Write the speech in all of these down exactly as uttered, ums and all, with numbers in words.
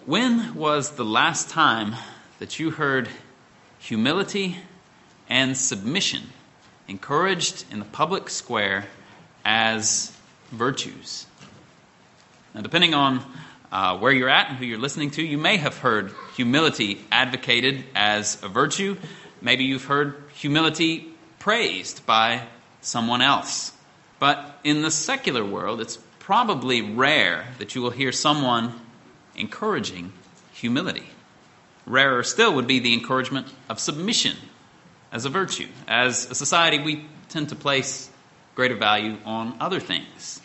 When was the last time that you heard humility and submission encouraged in the public square as virtues? Now, depending on uh, where you're at and who you're listening to, you may have heard humility advocated as a virtue. Maybe you've heard humility praised by someone else. But in the secular world, it's probably rare that you will hear someone encouraging humility. Rarer still would be the encouragement of submission as a virtue. As a society, we tend to place greater value on other things.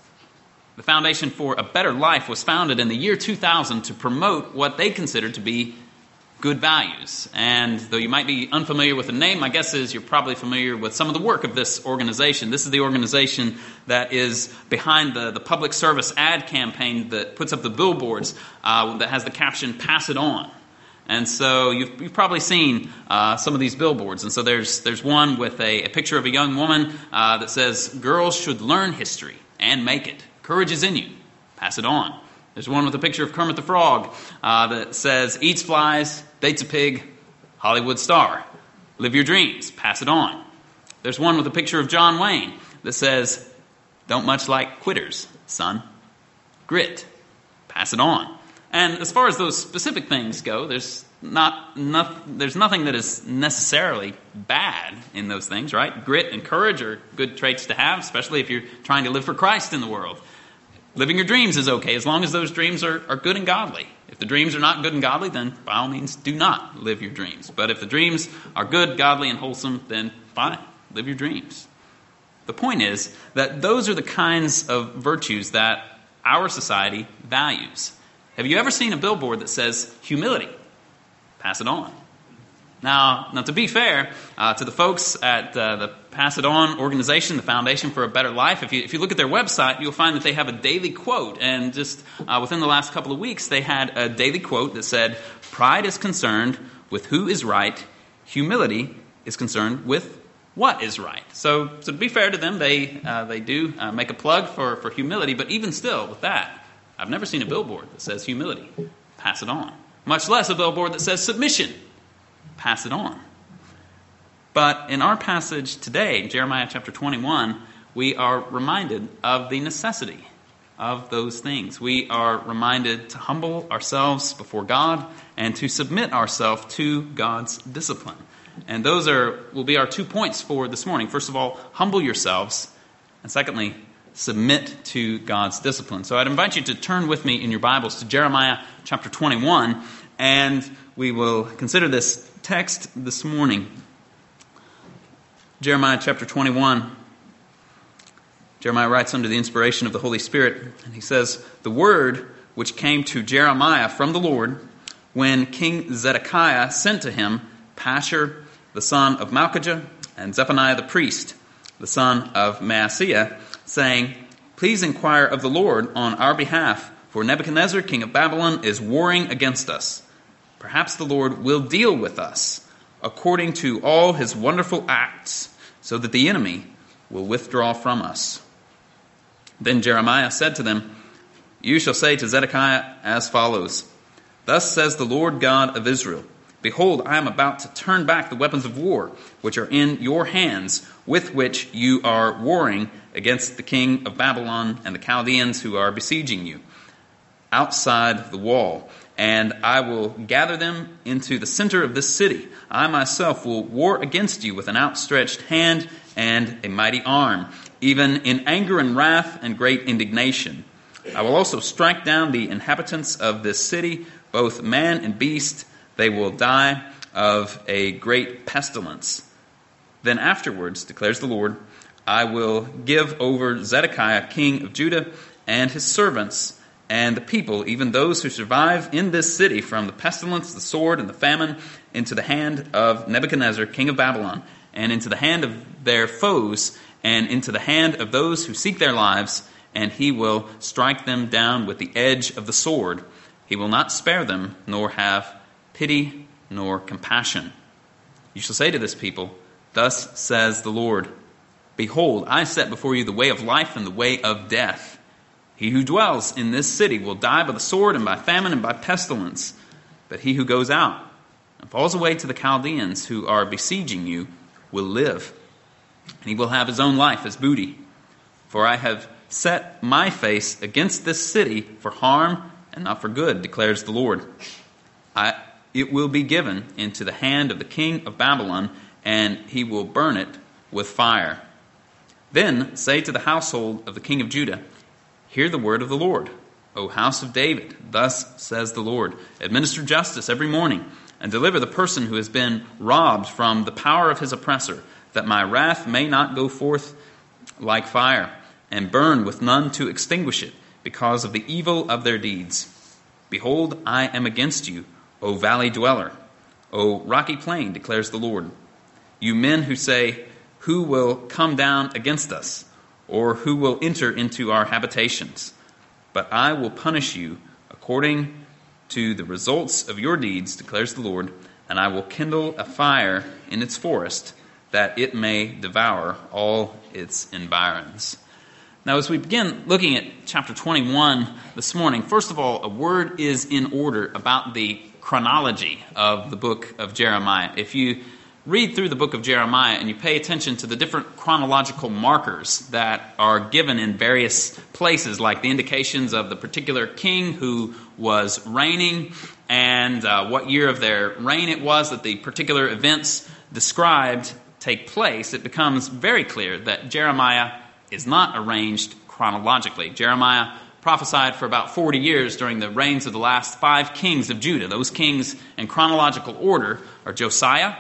The Foundation for a Better Life was founded in the year two thousand to promote what they consider to be good values. And though you might be unfamiliar with the name, my guess is you're probably familiar with some of the work of this organization. This is the organization that is behind the, the public service ad campaign that puts up the billboards uh, that has the caption, "Pass it on." And so you've, you've probably seen uh, some of these billboards. And so there's there's one with a, a picture of a young woman uh, that says, "Girls should learn history and make it. Courage is in you. Pass it on." There's one with a picture of Kermit the Frog uh, that says, "Eats flies, dates a pig, Hollywood star. Live your dreams, pass it on." There's one with a picture of John Wayne that says, "Don't much like quitters, son. Grit, pass it on." And as far as those specific things go, there's not, not there's nothing that is necessarily bad in those things, right? Grit and courage are good traits to have, especially if you're trying to live for Christ in the world. Living your dreams is okay as long as those dreams are, are good and godly. If the dreams are not good and godly, then by all means do not live your dreams. But if the dreams are good, godly, and wholesome, then fine, live your dreams. The point is that those are the kinds of virtues that our society values. Have you ever seen a billboard that says, "Humility, pass it on"? Now, now to be fair uh, to the folks at uh, the Pass It On organization, the Foundation for a Better Life, if you, if you look at their website, you'll find that they have a daily quote. And just uh, within the last couple of weeks, they had a daily quote that said, "Pride is concerned with who is right. Humility is concerned with what is right." So, so to be fair to them, they uh, they do uh, make a plug for, for humility. But even still, with that, I've never seen a billboard that says "Humility, pass it on." Much less a billboard that says "Submission, pass it on." But in our passage today, Jeremiah chapter twenty-one, we are reminded of the necessity of those things. We are reminded to humble ourselves before God and to submit ourselves to God's discipline. And those are will be our two points for this morning. First of all, humble yourselves. And secondly, submit to God's discipline. So I'd invite you to turn with me in your Bibles to Jeremiah chapter twenty-one, and we will consider this text this morning. Jeremiah chapter twenty-one. Jeremiah writes under the inspiration of the Holy Spirit, and he says, "The word which came to Jeremiah from the Lord when King Zedekiah sent to him Pashur the son of Malchijah and Zephaniah the priest, the son of Maaseiah, saying, Please inquire of the Lord on our behalf, for Nebuchadnezzar, king of Babylon, is warring against us. Perhaps the Lord will deal with us according to all his wonderful acts, so that the enemy will withdraw from us." Then Jeremiah said to them, "You shall say to Zedekiah as follows, Thus says the Lord God of Israel, Behold, I am about to turn back the weapons of war, which are in your hands, with which you are warring against the king of Babylon and the Chaldeans who are besieging you outside the wall. And I will gather them into the center of this city. I myself will war against you with an outstretched hand and a mighty arm, even in anger and wrath and great indignation. I will also strike down the inhabitants of this city, both man and beast. They will die of a great pestilence. Then afterwards, declares the Lord, I will give over Zedekiah, king of Judah, and his servants, and the people, even those who survive in this city, from the pestilence, the sword, and the famine, into the hand of Nebuchadnezzar, king of Babylon, and into the hand of their foes, and into the hand of those who seek their lives, and he will strike them down with the edge of the sword. He will not spare them, nor have pity, nor compassion. You shall say to this people, Thus says the Lord, Behold, I set before you the way of life and the way of death. He who dwells in this city will die by the sword and by famine and by pestilence. But he who goes out and falls away to the Chaldeans who are besieging you will live, and he will have his own life as booty. For I have set my face against this city for harm and not for good, declares the Lord. I, it will be given into the hand of the king of Babylon, and he will burn it with fire. Then say to the household of the king of Judah, hear the word of the Lord, O house of David. Thus says the Lord, administer justice every morning, and deliver the person who has been robbed from the power of his oppressor, that my wrath may not go forth like fire, and burn with none to extinguish it, because of the evil of their deeds. Behold, I am against you, O valley dweller, O rocky plain, declares the Lord. You men who say, who will come down against us? Or who will enter into our habitations? But I will punish you according to the results of your deeds, declares the Lord, and I will kindle a fire in its forest, that it may devour all its environs. Now, as we begin looking at chapter twenty-one this morning, first of all, a word is in order about the chronology of the book of Jeremiah. If you read through the book of Jeremiah and you pay attention to the different chronological markers that are given in various places, like the indications of the particular king who was reigning and uh, what year of their reign it was that the particular events described take place, it becomes very clear that Jeremiah is not arranged chronologically. Jeremiah prophesied for about forty years during the reigns of the last five kings of Judah. Those kings in chronological order are Josiah,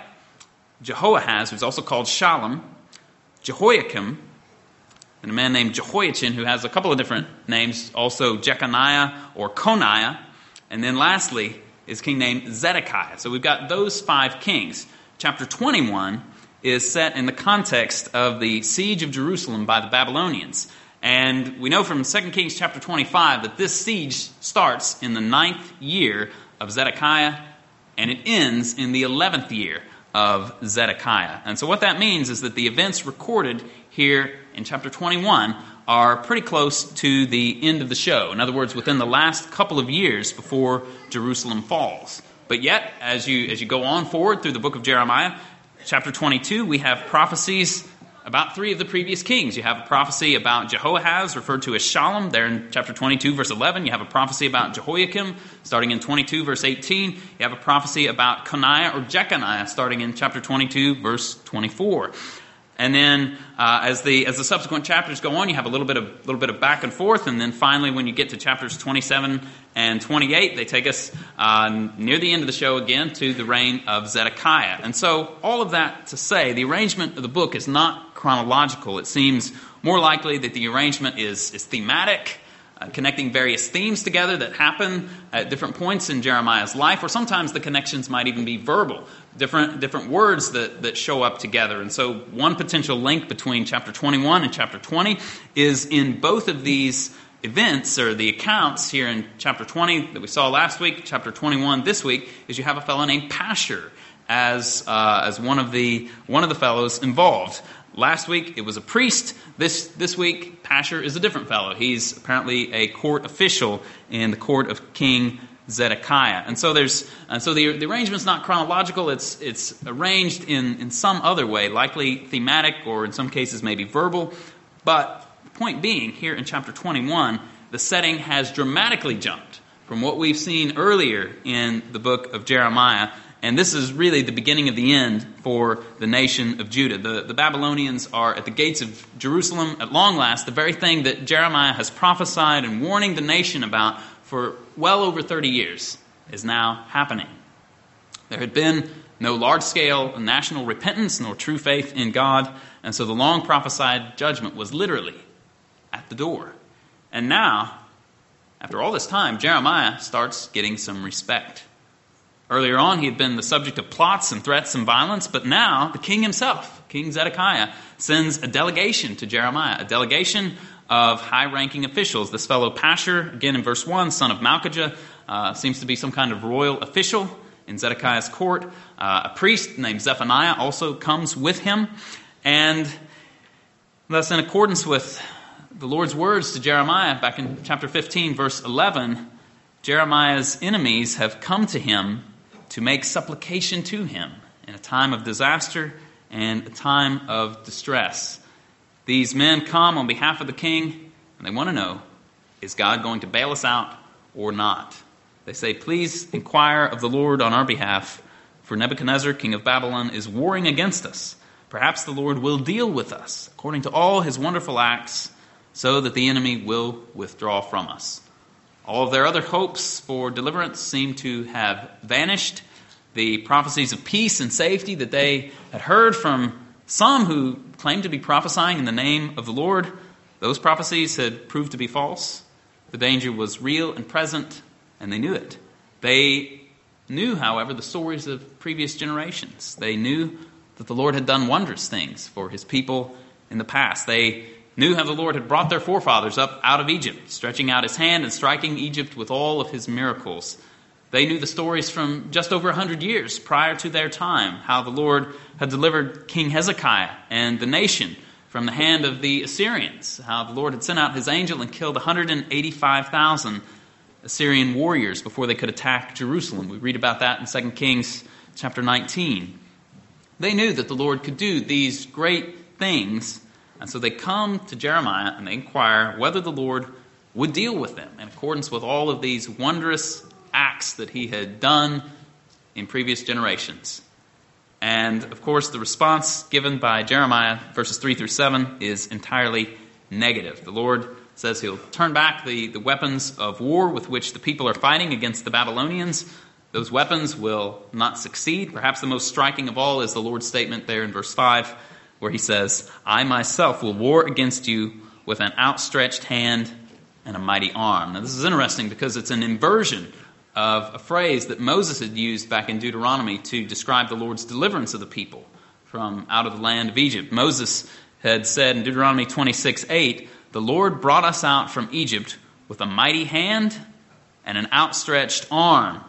Jehoahaz, who's also called Shallum, Jehoiakim, and a man named Jehoiachin, who has a couple of different names, also Jeconiah or Coniah, and then lastly is a king named Zedekiah. So we've got those five kings. Chapter twenty-one is set in the context of the siege of Jerusalem by the Babylonians. And we know from Second Kings chapter twenty-five that this siege starts in the ninth year of Zedekiah, and it ends in the eleventh year of Zedekiah. And so what that means is that the events recorded here in chapter twenty-one are pretty close to the end of the show. In other words, within the last couple of years before Jerusalem falls. But yet, as you as you go on forward through the book of Jeremiah, chapter twenty-two, we have prophecies about three of the previous kings. You have a prophecy about Jehoahaz, referred to as Shallum, there in chapter twenty-two, verse eleven. You have a prophecy about Jehoiakim, starting in twenty-two, verse eighteen. You have a prophecy about Coniah or Jeconiah, starting in chapter twenty-two, verse twenty-four. And then, uh, as the as the subsequent chapters go on, you have a little bit of little bit of back and forth, and then finally, when you get to chapters twenty-seven and twenty-eight, they take us uh, near the end of the show again to the reign of Zedekiah. And so, all of that to say, the arrangement of the book is not chronological. It seems more likely that the arrangement is is thematic, uh, connecting various themes together that happen at different points in Jeremiah's life, or sometimes the connections might even be verbal. Different different words that, that show up together. And so one potential link between chapter twenty-one and chapter twenty is in both of these events, or the accounts here in chapter twenty that we saw last week, chapter twenty-one this week, is you have a fellow named Pashur as uh, as one of the one of the fellows involved. Last week it was a priest. This this week Pashur is a different fellow. He's apparently a court official in the court of King Zedekiah. And so there's and so the the arrangement's not chronological. It's it's arranged in, in some other way, likely thematic, or in some cases maybe verbal. But the point being, here in chapter twenty-one, the setting has dramatically jumped from what we've seen earlier in the book of Jeremiah. And this is really the beginning of the end for the nation of Judah. The, the Babylonians are at the gates of Jerusalem at long last. The very thing that Jeremiah has prophesied and warning the nation about for well over thirty years is now happening. There had been no large-scale national repentance nor true faith in God, and so the long prophesied judgment was literally at the door. And now, after all this time, Jeremiah starts getting some respect. Earlier on, he had been the subject of plots and threats and violence, but now the king himself, King Zedekiah, sends a delegation to Jeremiah, a delegation of high-ranking officials. This fellow Pashur, again in verse one, son of Malchijah, uh, seems to be some kind of royal official in Zedekiah's court. Uh, a priest named Zephaniah also comes with him. And thus, in accordance with the Lord's words to Jeremiah back in chapter fifteen, verse eleven, Jeremiah's enemies have come to him to make supplication to him in a time of disaster and a time of distress. These men come on behalf of the king, and they want to know, is God going to bail us out or not? They say, please inquire of the Lord on our behalf, for Nebuchadnezzar, king of Babylon, is warring against us. Perhaps the Lord will deal with us according to all his wonderful acts, so that the enemy will withdraw from us. All of their other hopes for deliverance seem to have vanished. The prophecies of peace and safety that they had heard from some who claimed to be prophesying in the name of the Lord, those prophecies had proved to be false. The danger was real and present, and they knew it. They knew, however, the stories of previous generations. They knew that the Lord had done wondrous things for his people in the past. They knew how the Lord had brought their forefathers up out of Egypt, stretching out his hand and striking Egypt with all of his miracles. They knew the stories from just over one hundred years prior to their time, how the Lord had delivered King Hezekiah and the nation from the hand of the Assyrians, how the Lord had sent out his angel and killed one hundred eighty-five thousand Assyrian warriors before they could attack Jerusalem. We read about that in Second Kings chapter nineteen. They knew that the Lord could do these great things, and so they come to Jeremiah and they inquire whether the Lord would deal with them in accordance with all of these wondrous acts that he had done in previous generations. And, of course, the response given by Jeremiah, verses three through seven, is entirely negative. The Lord says he'll turn back the, the weapons of war with which the people are fighting against the Babylonians. Those weapons will not succeed. Perhaps the most striking of all is the Lord's statement there in verse five, where he says, I myself will war against you with an outstretched hand and a mighty arm. Now, this is interesting because it's an inversion of a phrase that Moses had used back in Deuteronomy to describe the Lord's deliverance of the people from out of the land of Egypt. Moses had said in Deuteronomy twenty-six eight, the Lord brought us out from Egypt with a mighty hand and an outstretched arm,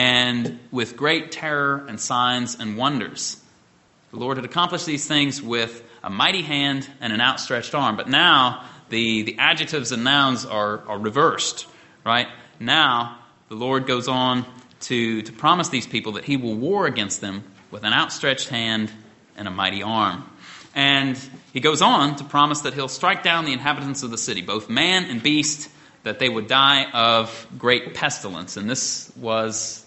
and with great terror and signs and wonders. The Lord had accomplished these things with a mighty hand and an outstretched arm. But now the, the adjectives and nouns are, are reversed, right? Now the Lord goes on to, to promise these people that he will war against them with an outstretched hand and a mighty arm. And he goes on to promise that he'll strike down the inhabitants of the city, both man and beast, that they would die of great pestilence. And this was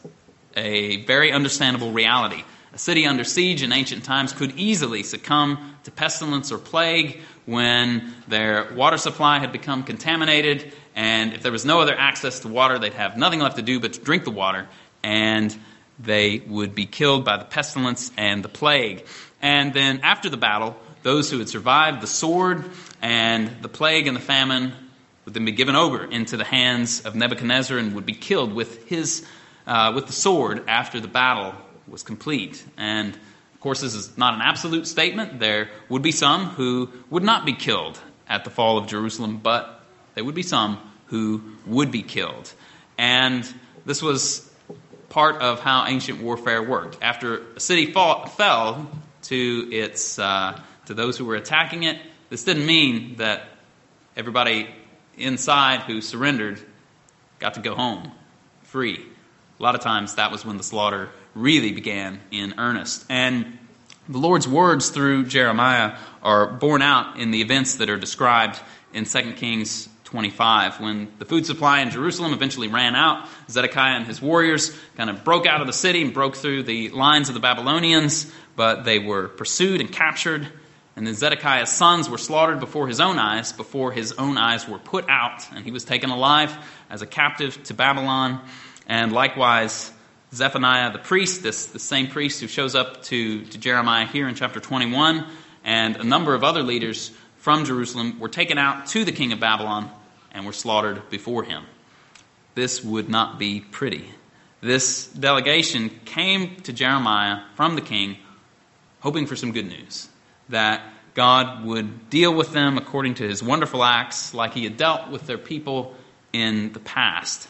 a very understandable reality. A city under siege in ancient times could easily succumb to pestilence or plague when their water supply had become contaminated, and if there was no other access to water, they'd have nothing left to do but to drink the water, and they would be killed by the pestilence and the plague. And then after the battle, those who had survived the sword and the plague and the famine would then be given over into the hands of Nebuchadnezzar and would be killed with his uh, with the sword after the battle was complete. And of course, this is not an absolute statement. There would be some who would not be killed at the fall of Jerusalem, but there would be some who would be killed. And this was part of how ancient warfare worked. After a city fought, fell to its uh, to those who were attacking it, this didn't mean that everybody inside who surrendered got to go home free. A lot of times that was when the slaughter really began in earnest. And the Lord's words through Jeremiah are borne out in the events that are described in Second Kings twenty-five. When the food supply in Jerusalem eventually ran out, Zedekiah and his warriors kind of broke out of the city and broke through the lines of the Babylonians, but they were pursued and captured. And then Zedekiah's sons were slaughtered before his own eyes, before his own eyes were put out, and he was taken alive as a captive to Babylon. And likewise, Zephaniah the priest, this the same priest who shows up to, to Jeremiah here in chapter twenty-one, and a number of other leaders from Jerusalem were taken out to the king of Babylon and were slaughtered before him. This would not be pretty. This delegation came to Jeremiah from the king hoping for some good news, that God would deal with them according to his wonderful acts like he had dealt with their people in the past.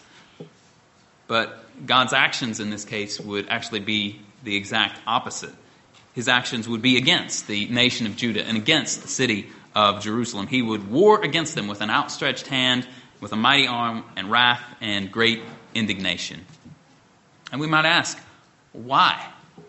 But God's actions in this case would actually be the exact opposite. His actions would be against the nation of Judah and against the city of Jerusalem. He would war against them with an outstretched hand, with a mighty arm and wrath and great indignation. And we might ask, why?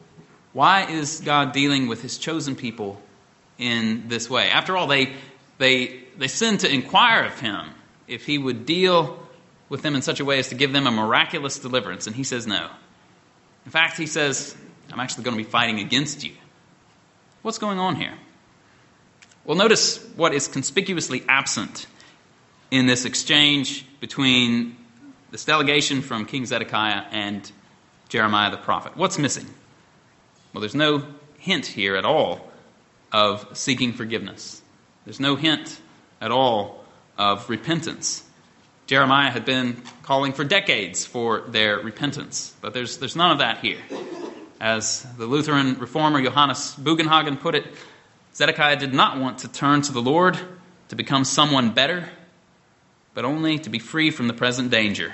Why is God dealing with his chosen people in this way? After all, they they they sinned to inquire of him if he would deal with them in such a way as to give them a miraculous deliverance. And he says no. In fact, he says, I'm actually going to be fighting against you. What's going on here? Well, notice what is conspicuously absent in this exchange between this delegation from King Zedekiah and Jeremiah the prophet. What's missing? Well, there's no hint here at all of seeking forgiveness. There's no hint at all of repentance. Jeremiah had been calling for decades for their repentance, but there's there's none of that here. As the Lutheran reformer Johannes Bugenhagen put it, Zedekiah did not want to turn to the Lord to become someone better, but only to be free from the present danger.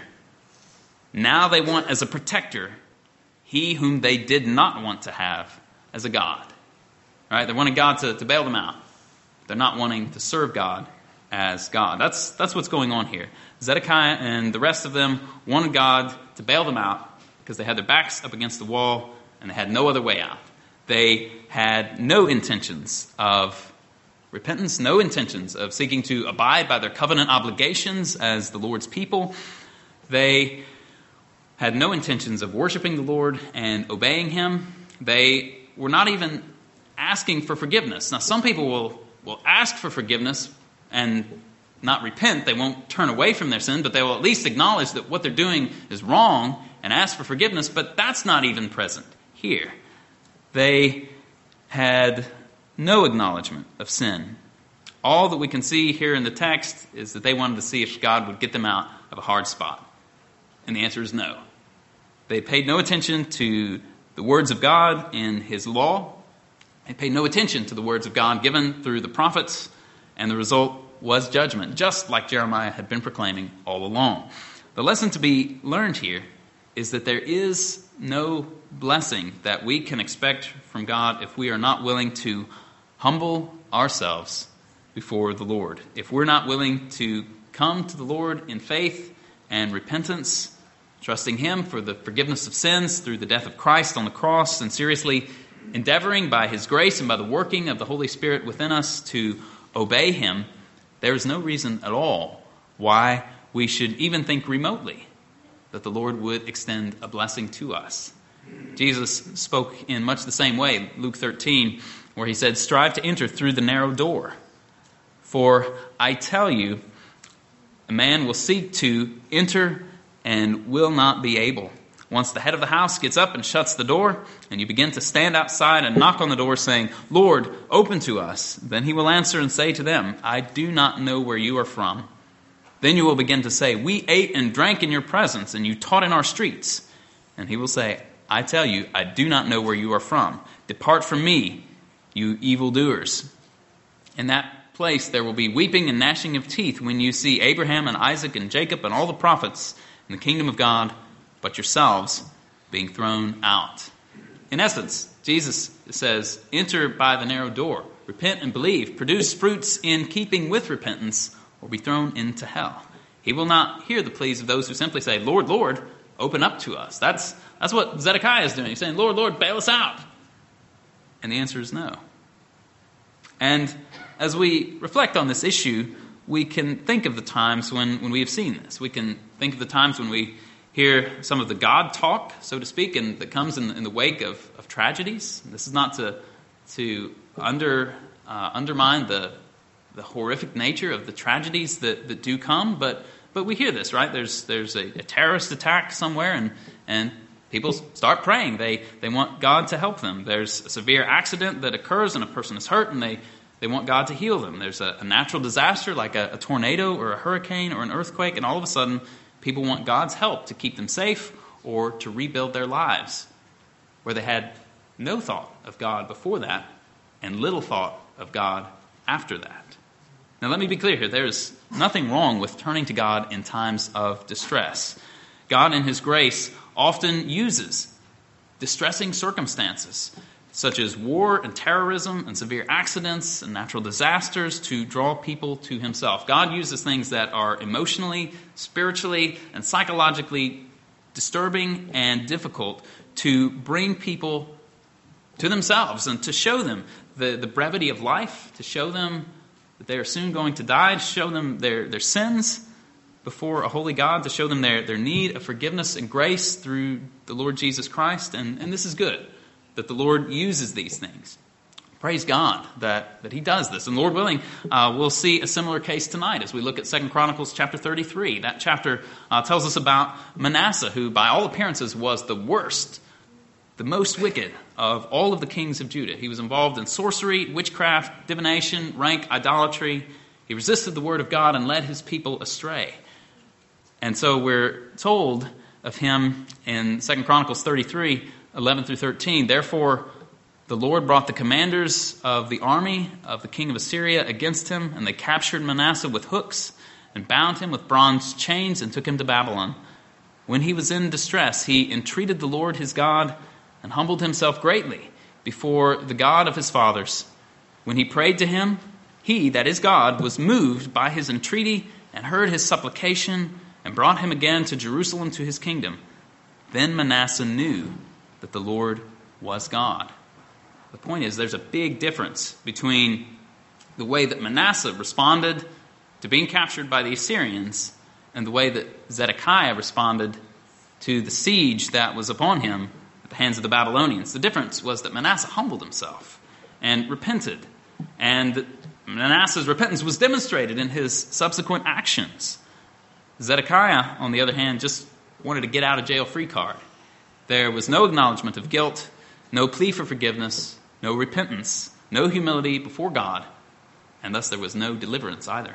Now they want as a protector he whom they did not want to have as a God. Right? They wanted God to, to bail them out. They're not wanting to serve God as God. That's, that's what's going on here. Zedekiah and the rest of them wanted God to bail them out because they had their backs up against the wall and they had no other way out. They had no intentions of repentance, no intentions of seeking to abide by their covenant obligations as the Lord's people. They had no intentions of worshiping the Lord and obeying him. They were not even asking for forgiveness. Now, some people will, will ask for forgiveness and not repent. They won't turn away from their sin, but they will at least acknowledge that what they're doing is wrong and ask for forgiveness, but that's not even present here. They had no acknowledgement of sin. All that we can see here in the text is that they wanted to see if God would get them out of a hard spot. And the answer is no. They paid no attention to the words of God in his law. They paid no attention to the words of God given through the prophets. And the result was judgment, just like Jeremiah had been proclaiming all along. The lesson to be learned here is that there is no blessing that we can expect from God if we are not willing to humble ourselves before the Lord. If we're not willing to come to the Lord in faith and repentance, trusting him for the forgiveness of sins through the death of Christ on the cross, and seriously endeavoring by his grace and by the working of the Holy Spirit within us to obey him, there is no reason at all why we should even think remotely that the Lord would extend a blessing to us. Jesus spoke in much the same way, Luke thirteen, where he said, "Strive to enter through the narrow door. For I tell you, a man will seek to enter and will not be able. Once the head of the house gets up and shuts the door, and you begin to stand outside and knock on the door saying, 'Lord, open to us,' then he will answer and say to them, 'I do not know where you are from.' Then you will begin to say, 'We ate and drank in your presence, and you taught in our streets.' And he will say, 'I tell you, I do not know where you are from. Depart from me, you evildoers.' In that place there will be weeping and gnashing of teeth when you see Abraham and Isaac and Jacob and all the prophets in the kingdom of God, but yourselves being thrown out." In essence, Jesus says, enter by the narrow door. Repent and believe. Produce fruits in keeping with repentance, or be thrown into hell. He will not hear the pleas of those who simply say, "Lord, Lord, open up to us." That's, that's what Zedekiah is doing. He's saying, "Lord, Lord, bail us out." And the answer is no. And as we reflect on this issue, we can think of the times when, when we have seen this. We can think of the times when we hear some of the God talk, so to speak, and that comes in, in the wake of, of tragedies. And this is not to to under uh, undermine the the horrific nature of the tragedies that, that do come, but but we hear this, right? There's there's a, a terrorist attack somewhere, and and people start praying. They they want God to help them. There's a severe accident that occurs, and a person is hurt, and they they want God to heal them. There's a, a natural disaster like a, a tornado or a hurricane or an earthquake, and all of a sudden people want God's help to keep them safe or to rebuild their lives, where they had no thought of God before that and little thought of God after that. Now let me be clear here. There's nothing wrong with turning to God in times of distress. God in his grace often uses distressing circumstances such as war and terrorism and severe accidents and natural disasters, to draw people to himself. God uses things that are emotionally, spiritually, and psychologically disturbing and difficult to bring people to themselves and to show them the, the brevity of life, to show them that they are soon going to die, to show them their, their sins before a holy God, to show them their, their need of forgiveness and grace through the Lord Jesus Christ. And, and this is good, that the Lord uses these things. Praise God that, that he does this. And Lord willing, uh, we'll see a similar case tonight as we look at Second Chronicles chapter thirty-three. That chapter uh, tells us about Manasseh, who by all appearances was the worst, the most wicked of all of the kings of Judah. He was involved in sorcery, witchcraft, divination, rank idolatry. He resisted the word of God and led his people astray. And so we're told of him in Second Chronicles thirty-three, eleven through thirteen, therefore the Lord brought the commanders of the army of the king of Assyria against him, and they captured Manasseh with hooks and bound him with bronze chains and took him to Babylon. When he was in distress, he entreated the Lord his God and humbled himself greatly before the God of his fathers. When he prayed to him, he, that is God, was moved by his entreaty and heard his supplication and brought him again to Jerusalem to his kingdom. Then Manasseh knew that the Lord was God. The point is, there's a big difference between the way that Manasseh responded to being captured by the Assyrians and the way that Zedekiah responded to the siege that was upon him at the hands of the Babylonians. The difference was that Manasseh humbled himself and repented. And Manasseh's repentance was demonstrated in his subsequent actions. Zedekiah, on the other hand, just wanted a get-out-of-jail-free card. There was no acknowledgement of guilt, no plea for forgiveness, no repentance, no humility before God, and thus there was no deliverance either.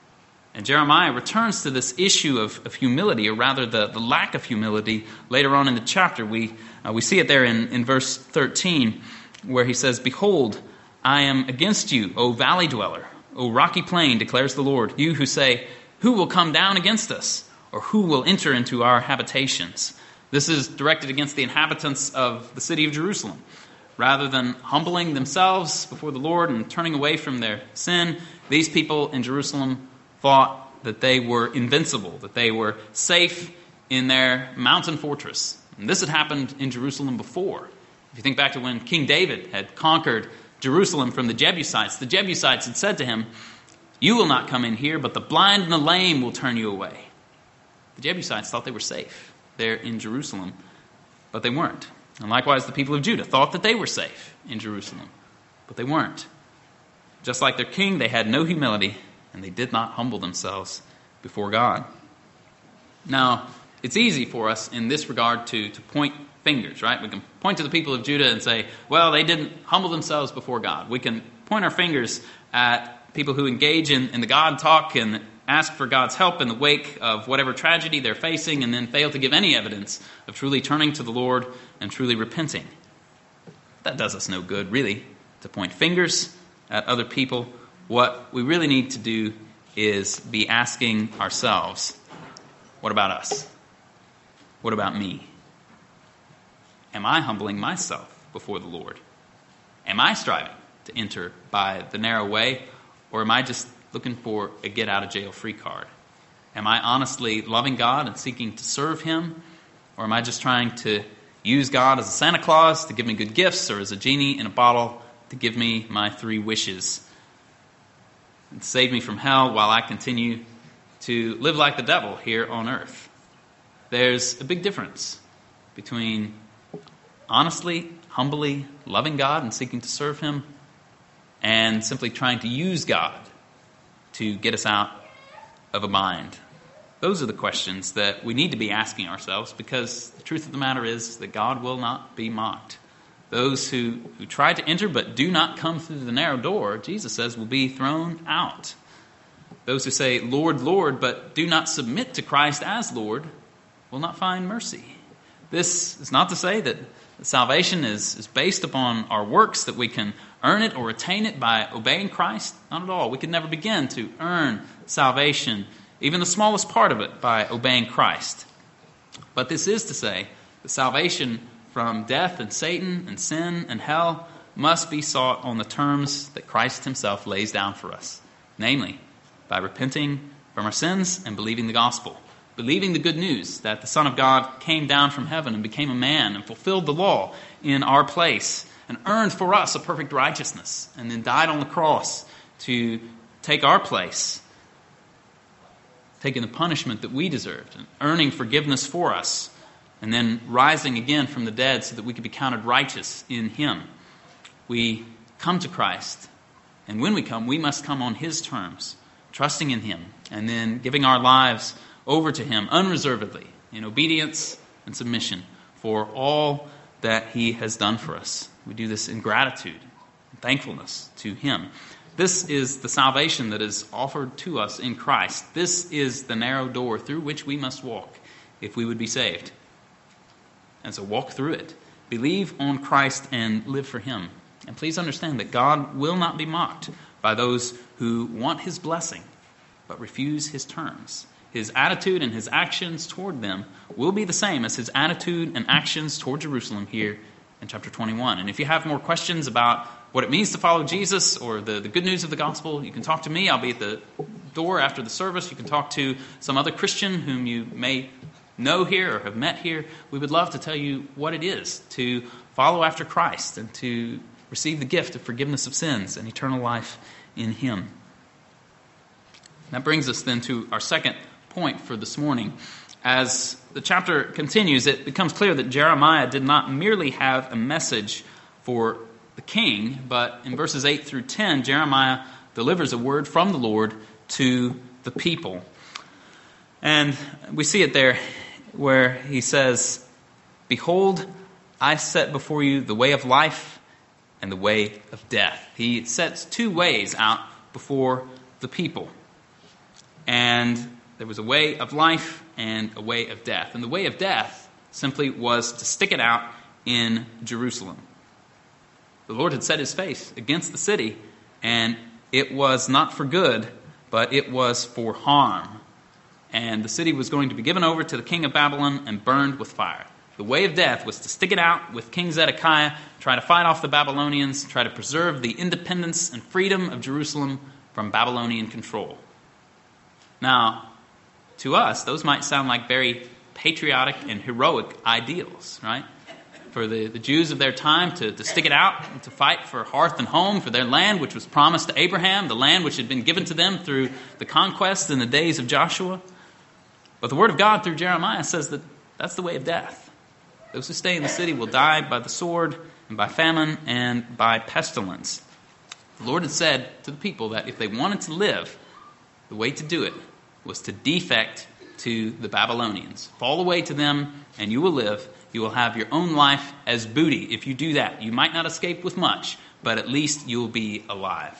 And Jeremiah returns to this issue of, of humility, or rather the, the lack of humility, later on in the chapter. We uh, we see it there in, in verse thirteen, where he says, "Behold, I am against you, O valley dweller, O rocky plain, declares the Lord, you who say, who will come down against us, or who will enter into our habitations?" This is directed against the inhabitants of the city of Jerusalem. Rather than humbling themselves before the Lord and turning away from their sin, these people in Jerusalem thought that they were invincible, that they were safe in their mountain fortress. And this had happened in Jerusalem before. If you think back to when King David had conquered Jerusalem from the Jebusites, the Jebusites had said to him, "You will not come in here, but the blind and the lame will turn you away." The Jebusites thought they were safe there in Jerusalem, but they weren't. And likewise, the people of Judah thought that they were safe in Jerusalem, but they weren't. Just like their king, they had no humility, and they did not humble themselves before God. Now, it's easy for us in this regard to, to point fingers, right? We can point to the people of Judah and say, well, they didn't humble themselves before God. We can point our fingers at people who engage in, in the God talk and ask for God's help in the wake of whatever tragedy they're facing, and then fail to give any evidence of truly turning to the Lord and truly repenting. That does us no good, really, to point fingers at other people. What we really need to do is be asking ourselves, what about us? What about me? Am I humbling myself before the Lord? Am I striving to enter by the narrow way, or am I just looking for a get-out-of-jail-free card? Am I honestly loving God and seeking to serve Him? Or am I just trying to use God as a Santa Claus to give me good gifts, or as a genie in a bottle to give me my three wishes and save me from hell while I continue to live like the devil here on earth? There's a big difference between honestly, humbly loving God and seeking to serve Him, and simply trying to use God to get us out of a bind. Those are the questions that we need to be asking ourselves, because the truth of the matter is that God will not be mocked. Those who, who try to enter but do not come through the narrow door, Jesus says, will be thrown out. Those who say, Lord, Lord, but do not submit to Christ as Lord, will not find mercy. This is not to say that salvation is, is based upon our works, that we can earn it or attain it by obeying Christ. Not at all. We could never begin to earn salvation, even the smallest part of it, by obeying Christ. But this is to say that salvation from death and Satan and sin and hell must be sought on the terms that Christ himself lays down for us, namely, by repenting from our sins and believing the gospel, believing the good news that the Son of God came down from heaven and became a man and fulfilled the law in our place and earned for us a perfect righteousness, and then died on the cross to take our place, taking the punishment that we deserved and earning forgiveness for us, and then rising again from the dead so that we could be counted righteous in him. We come to Christ, and when we come, we must come on his terms, trusting in him, and then giving our lives over to him unreservedly in obedience and submission for all that he has done for us. We do this in gratitude and thankfulness to him. This is the salvation that is offered to us in Christ. This is the narrow door through which we must walk if we would be saved. And so walk through it. Believe on Christ and live for him. And please understand that God will not be mocked by those who want his blessing but refuse his terms. His attitude and his actions toward them will be the same as his attitude and actions toward Jerusalem here in chapter twenty-one. And if you have more questions about what it means to follow Jesus or the, the good news of the gospel, you can talk to me. I'll be at the door after the service. You can talk to some other Christian whom you may know here or have met here. We would love to tell you what it is to follow after Christ and to receive the gift of forgiveness of sins and eternal life in him. That brings us then to our second point for this morning. As the chapter continues, it becomes clear that Jeremiah did not merely have a message for the king, but in verses eight through ten, Jeremiah delivers a word from the Lord to the people. And we see it there where he says, "Behold, I set before you the way of life and the way of death." He sets two ways out before the people. And there was a way of life and a way of death. And the way of death simply was to stick it out in Jerusalem. The Lord had set his face against the city, and it was not for good, but it was for harm. And the city was going to be given over to the king of Babylon and burned with fire. The way of death was to stick it out with King Zedekiah, try to fight off the Babylonians, try to preserve the independence and freedom of Jerusalem from Babylonian control. Now, to us, those might sound like very patriotic and heroic ideals, right? For the, the Jews of their time to, to stick it out and to fight for hearth and home, for their land which was promised to Abraham, the land which had been given to them through the conquest in the days of Joshua. But the word of God through Jeremiah says that that's the way of death. Those who stay in the city will die by the sword and by famine and by pestilence. The Lord had said to the people that if they wanted to live, the way to do it was to defect to the Babylonians. Fall away to them and you will live. You will have your own life as booty. If you do that, you might not escape with much, but at least you'll be alive.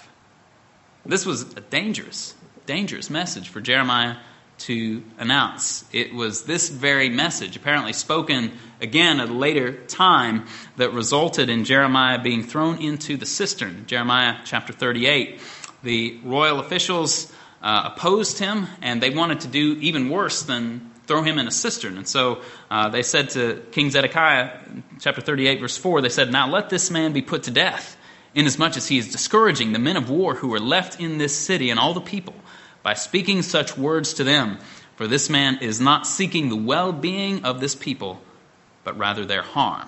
This was a dangerous, dangerous message for Jeremiah to announce. It was this very message, apparently spoken again at a later time, that resulted in Jeremiah being thrown into the cistern. Jeremiah chapter thirty-eight. The royal officials uh, opposed him, and they wanted to do even worse than throw him in a cistern. And so uh, they said to King Zedekiah, chapter thirty-eight, verse four, they said, "Now let this man be put to death, inasmuch as he is discouraging the men of war who are left in this city and all the people, by speaking such words to them. For this man is not seeking the well-being of this people, but rather their harm."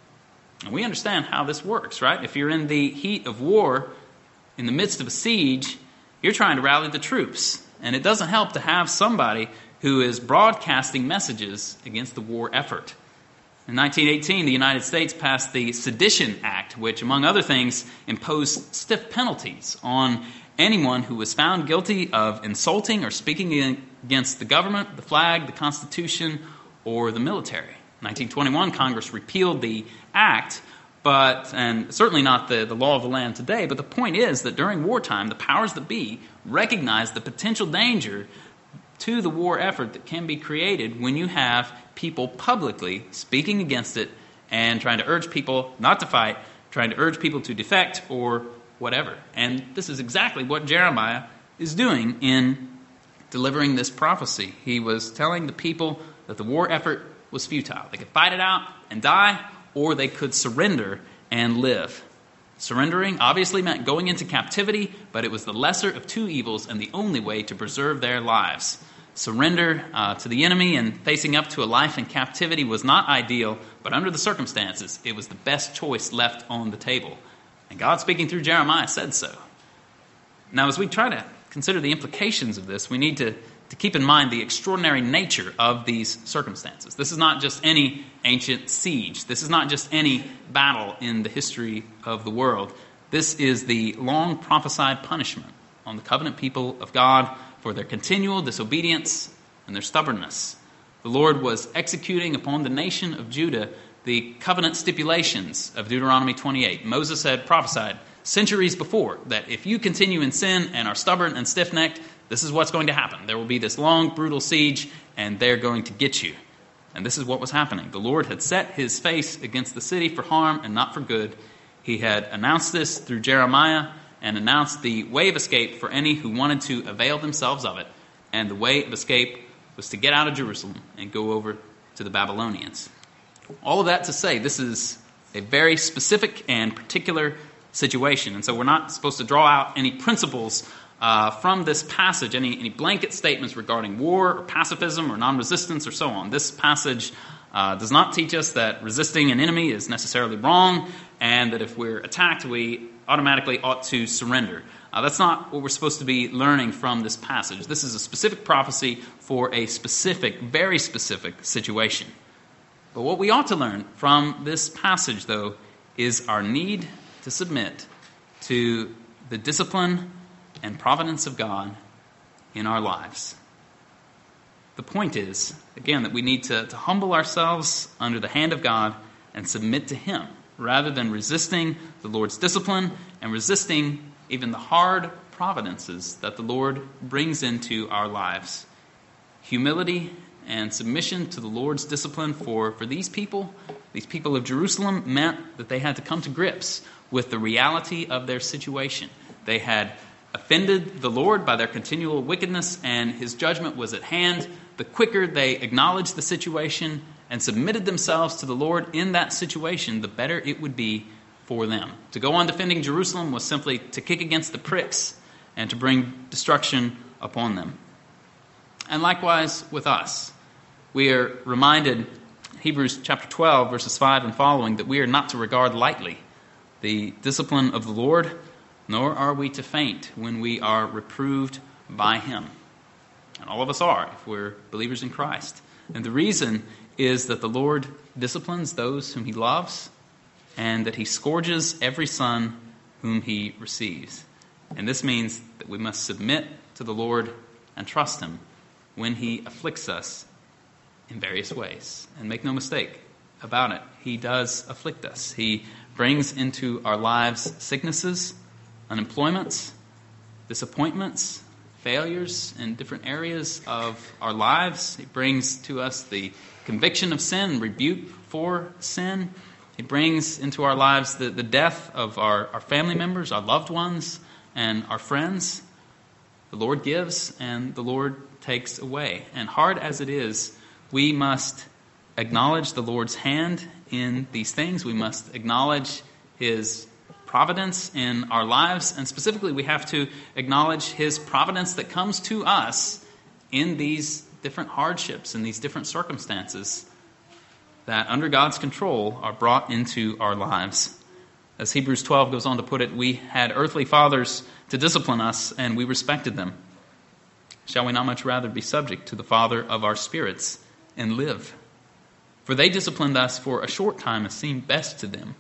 And we understand how this works, right? If you're in the heat of war, in the midst of a siege, you're trying to rally the troops. And it doesn't help to have somebody who is broadcasting messages against the war effort. In nineteen eighteen, the United States passed the Sedition Act, which, among other things, imposed stiff penalties on anyone who was found guilty of insulting or speaking against the government, the flag, the Constitution, or the military. In nineteen twenty-one, Congress repealed the act, but and certainly not the, the law of the land today, but the point is that during wartime, the powers that be recognized the potential danger to the war effort that can be created when you have people publicly speaking against it and trying to urge people not to fight, trying to urge people to defect or whatever. And this is exactly what Jeremiah is doing in delivering this prophecy. He was telling the people that the war effort was futile. They could fight it out and die, or they could surrender and live. Surrendering obviously meant going into captivity, but it was the lesser of two evils and the only way to preserve their lives. Surrender uh, to the enemy and facing up to a life in captivity was not ideal, but under the circumstances, it was the best choice left on the table. And God, speaking through Jeremiah, said so. Now, as we try to consider the implications of this, we need to, to keep in mind the extraordinary nature of these circumstances. This is not just any ancient siege. This is not just any battle in the history of the world. This is the long prophesied punishment on the covenant people of God for their continual disobedience and their stubbornness. The Lord was executing upon the nation of Judah the covenant stipulations of Deuteronomy twenty-eight. Moses had prophesied centuries before that if you continue in sin and are stubborn and stiff-necked, this is what's going to happen. There will be this long, brutal siege, and they're going to get you. And this is what was happening. The Lord had set his face against the city for harm and not for good. He had announced this through Jeremiah and announced the way of escape for any who wanted to avail themselves of it. And the way of escape was to get out of Jerusalem and go over to the Babylonians. All of that to say, this is a very specific and particular situation. And so we're not supposed to draw out any principles uh, from this passage, any, any blanket statements regarding war or pacifism or non-resistance or so on. This passage uh, does not teach us that resisting an enemy is necessarily wrong and that if we're attacked, we automatically ought to surrender. Uh, that's not what we're supposed to be learning from this passage. This is a specific prophecy for a specific, very specific situation. But what we ought to learn from this passage, though, is our need to submit to the discipline and providence of God in our lives. The point is, again, that we need to, to humble ourselves under the hand of God and submit to Him, rather than resisting the Lord's discipline and resisting even the hard providences that the Lord brings into our lives. Humility and submission to the Lord's discipline for, for these people, these people of Jerusalem, meant that they had to come to grips with the reality of their situation. They had offended the Lord by their continual wickedness, and His judgment was at hand. The quicker they acknowledged the situation and submitted themselves to the Lord in that situation, the better it would be for them. To go on defending Jerusalem was simply to kick against the pricks and to bring destruction upon them. And likewise with us. We are reminded, Hebrews chapter twelve, verses five and following, that we are not to regard lightly the discipline of the Lord, nor are we to faint when we are reproved by Him. And all of us are, if we're believers in Christ. And the reason is that the Lord disciplines those whom He loves, and that He scourges every son whom He receives. And this means that we must submit to the Lord and trust Him when He afflicts us in various ways. And make no mistake about it, He does afflict us. He brings into our lives sicknesses, unemployments, disappointments, failures in different areas of our lives. He brings to us the conviction of sin, rebuke for sin. He brings into our lives the, the death of our, our family members, our loved ones, and our friends. The Lord gives and the Lord takes away. And hard as it is, we must acknowledge the Lord's hand in these things. We must acknowledge His providence in our lives. And specifically, we have to acknowledge His providence that comes to us in these different hardships, in these different circumstances that under God's control are brought into our lives. As Hebrews twelve goes on to put it, we had earthly fathers to discipline us, and we respected them. Shall we not much rather be subject to the Father of our spirits and live? For they disciplined us for a short time as seemed best to them.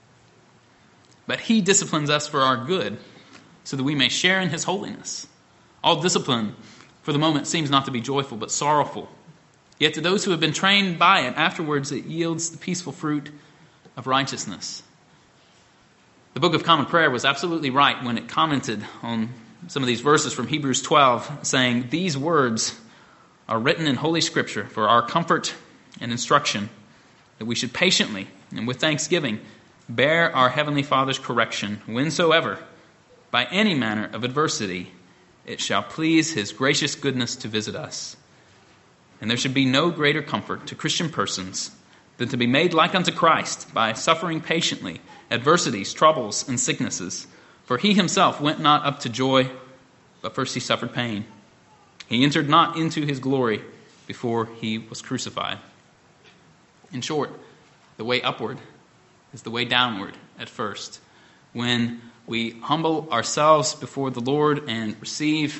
But He disciplines us for our good, so that we may share in His holiness. All discipline, for the moment, seems not to be joyful, but sorrowful. Yet to those who have been trained by it, afterwards it yields the peaceful fruit of righteousness. The Book of Common Prayer was absolutely right when it commented on some of these verses from Hebrews twelve, saying, "These words are written in Holy Scripture for our comfort and instruction, that we should patiently and with thanksgiving bear our Heavenly Father's correction, whensoever, by any manner of adversity, it shall please His gracious goodness to visit us. And there should be no greater comfort to Christian persons than to be made like unto Christ by suffering patiently adversities, troubles, and sicknesses. For he himself went not up to joy, but first he suffered pain. He entered not into his glory before he was crucified. In short, the way upward is the way downward at first. When we humble ourselves before the Lord and receive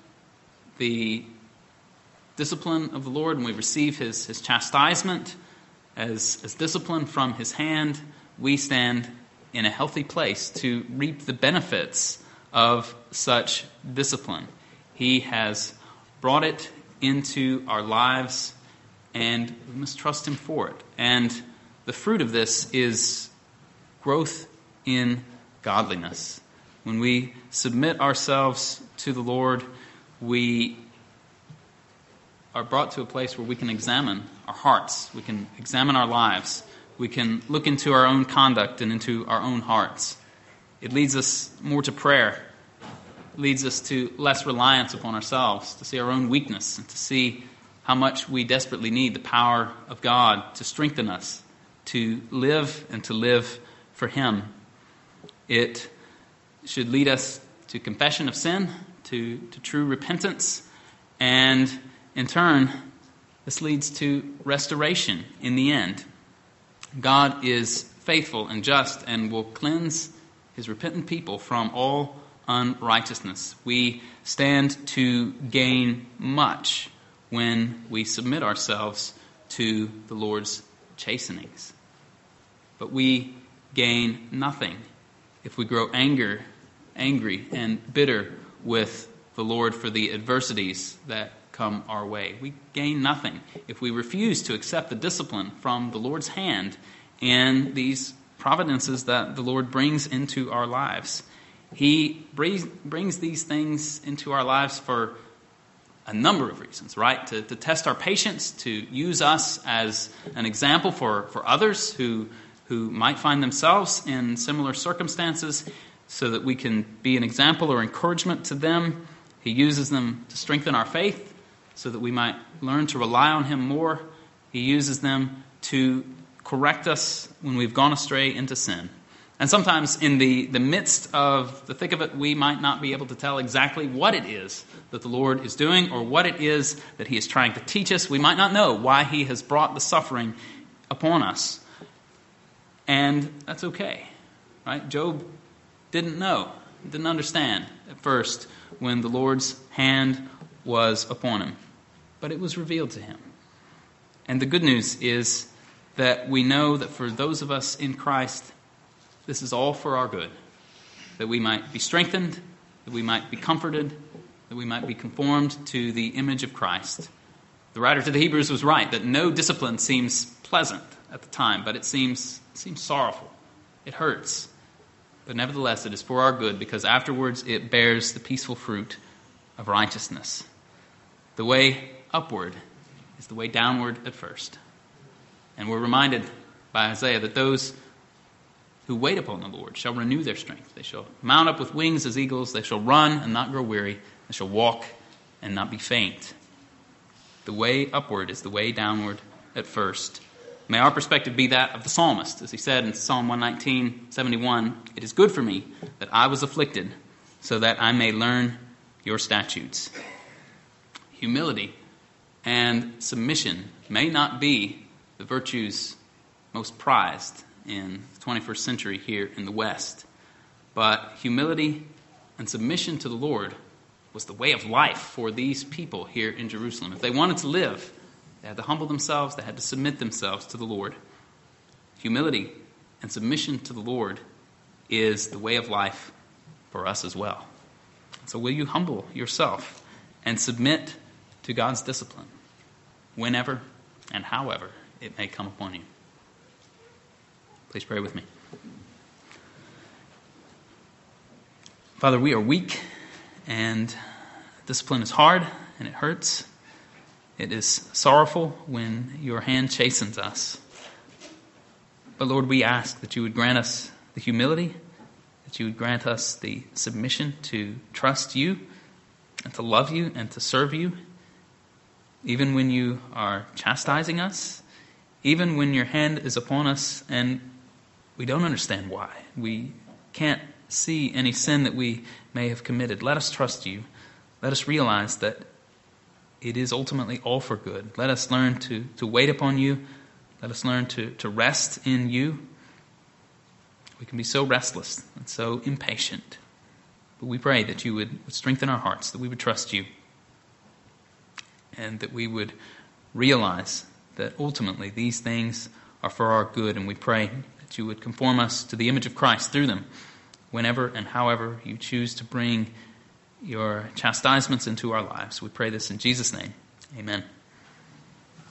the discipline of the Lord, and we receive his, his chastisement as, as discipline from his hand, we stand in a healthy place to reap the benefits of such discipline. He has brought it into our lives, and we must trust him for it. And the fruit of this is growth in godliness. When we submit ourselves to the Lord, we are brought to a place where we can examine our hearts, we can examine our lives, we can look into our own conduct and into our own hearts. It leads us more to prayer. It leads us to less reliance upon ourselves, to see our own weakness and to see how much we desperately need the power of God to strengthen us, to live and to live for him. It should lead us to confession of sin, to, to true repentance, and in turn, this leads to restoration in the end. God is faithful and just and will cleanse his repentant people from all unrighteousness. We stand to gain much when we submit ourselves to the Lord's chastenings. But we gain nothing if we grow anger, angry and bitter with the Lord for the adversities that come our way. We gain nothing if we refuse to accept the discipline from the Lord's hand and these providences that the Lord brings into our lives. He brings these things into our lives for a number of reasons, right? To, to test our patience, to use us as an example for, for others who, who might find themselves in similar circumstances, so that we can be an example or encouragement to them. He uses them to strengthen our faith, so that we might learn to rely on him more. He uses them to correct us when we've gone astray into sin. And sometimes in the, the midst of the thick of it, we might not be able to tell exactly what it is that the Lord is doing or what it is that he is trying to teach us. We might not know why he has brought the suffering upon us. And that's okay, right? Job didn't know, didn't understand at first when the Lord's hand was upon him. But it was revealed to him. And the good news is that we know that for those of us in Christ, this is all for our good. That we might be strengthened, that we might be comforted, that we might be conformed to the image of Christ. The writer to the Hebrews was right, that no discipline seems pleasant at the time, but it seems, it seems sorrowful. It hurts. But nevertheless, it is for our good, because afterwards it bears the peaceful fruit of righteousness. The way upward is the way downward at first. And we're reminded by Isaiah that those who wait upon the Lord shall renew their strength. They shall mount up with wings as eagles. They shall run and not grow weary. They shall walk and not be faint. The way upward is the way downward at first. May our perspective be that of the psalmist, as he said in Psalm one nineteen, seventy-one, "It is good for me that I was afflicted, so that I may learn your statutes." Humility and submission may not be the virtues most prized in the twenty-first century here in the West, but humility and submission to the Lord was the way of life for these people here in Jerusalem. If they wanted to live, they had to humble themselves, they had to submit themselves to the Lord. Humility and submission to the Lord is the way of life for us as well. So will you humble yourself and submit to God's discipline, whenever and however it may come upon you? Please pray with me. Father, we are weak, and discipline is hard, and it hurts. It is sorrowful when your hand chastens us. But Lord, we ask that you would grant us the humility, that you would grant us the submission to trust you and to love you and to serve you, even when you are chastising us, even when your hand is upon us and we don't understand why. We can't see any sin that we may have committed. Let us trust you. Let us realize that it is ultimately all for good. Let us learn to, to wait upon you. Let us learn to, to rest in you. We can be so restless and so impatient. But we pray that you would, would strengthen our hearts, that we would trust you, and that we would realize that ultimately these things are for our good. And we pray that you would conform us to the image of Christ through them, whenever and however you choose to bring your chastisements into our lives. We pray this in Jesus' name. Amen.